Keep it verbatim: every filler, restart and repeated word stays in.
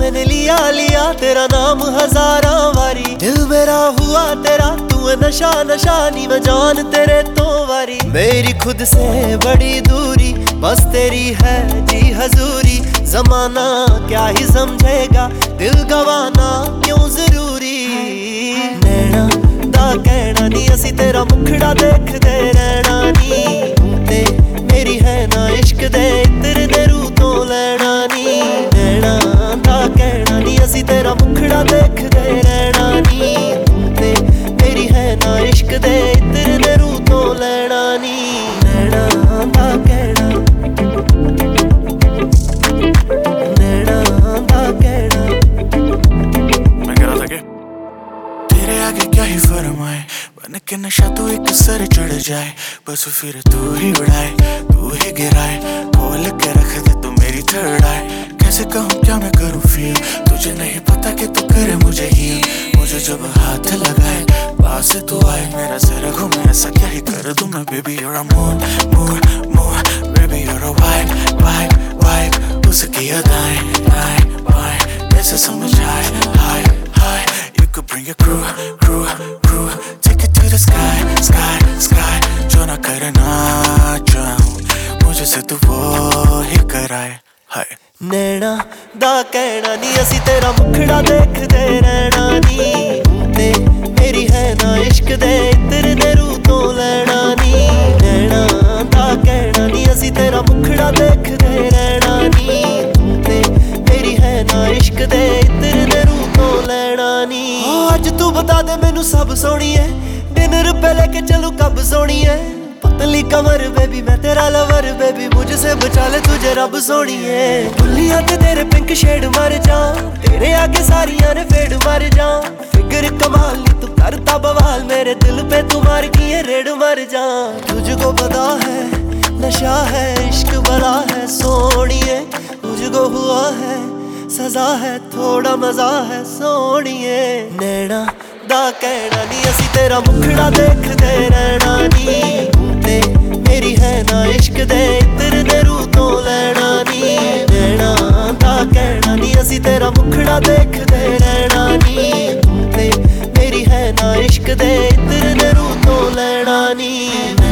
मैंने लिया लिया तेरा नाम हजारा वारी। दिल मेरा हुआ तेरा तू नशा नशा नी मैं जान तेरे तो वारी। मेरी खुद से बड़ी दूरी बस तेरी है जी हजूरी। जमाना क्या ही समझेगा दिल गवाना क्यों जरूरी। नैना दा कहना नी असी तेरा मुखड़ा देखदे रहना नी। तू ते मेरी है ना इश्क दे इत्र दे रू तो लेना नी। नैना दा कहना नी असी तेरा मुखड़ा देखदे रहना नी। तू ते मेरी है ना इश्क दे इत्र दे रू तो लेना नी। नैना दा कहना नैना दा कहना। मैं कह रहा था कि तेरे आगे क्या ही फरमाए बन के नशा तो एक सर चढ़ जाए। बस फिर तू ही उड़ाए तू ही गिराए खोल के रख दे तू मेरी थर्ड आए। कैसे कहूँ क्या मैं करूँ फील तुझे नहीं पता कि तू करे मुझे हील। मुझे जब हाथ लगाए पास तू आए मेरा सर घूमे ऐसा क्या ही कर दूँ मैं। Baby you're a moon moon moon baby you're a vibe vibe vibe उसकी अदाएं दाएं बाएं कैसे समझ आए हाय हाय। You could bring your crew crew crew take it to the sky sky sky जो ना करना चाहूँ मुझे से तू वो ही कराए हाय। नैना दा कहना नी असी तेरा मुखड़ा देखदे रहना नी। तू ते मेरी है ना इश्क दे इत्र दे रू तो लेना नी। नैना दा कहना नी असी तेरा मुखड़ा देखदे रहना नी। तू ते मेरी है ना इश्क दे इत्र दे रू तो लेना नी। अज तू बता दे मैनू सब सोनी है डिनर पे लेके चलू कब सोनी है। पतली कमर बेबी मैं तेरा लवर बेबी मुझसे बचा ले तुझे रब सोनी है। दुनिया ते तेरे पिंक शेड मर जा तेरे आगे सारियां ने फेड मर जा। फिगर कमाल नी तू करता बवाल मेरे दिल पे तू मार की रेड मर जा। तुझको पता है नशा है इश्क बड़ा है सोनिए। मुझको हुआ है सजा है थोड़ा मजा है सोनिए। नैना दा कहना नी असी तेरा मुखड़ा देखदे रहना नी। तू ते मेरी है ना इश्क दे इत्र दे रू तो लेना नी। नैना दा कहना नी असी तेरा मुखड़ा देखदे रहना नी। तू ते मेरी है ना इश्क दे इत्र दे रू तो लेना नी।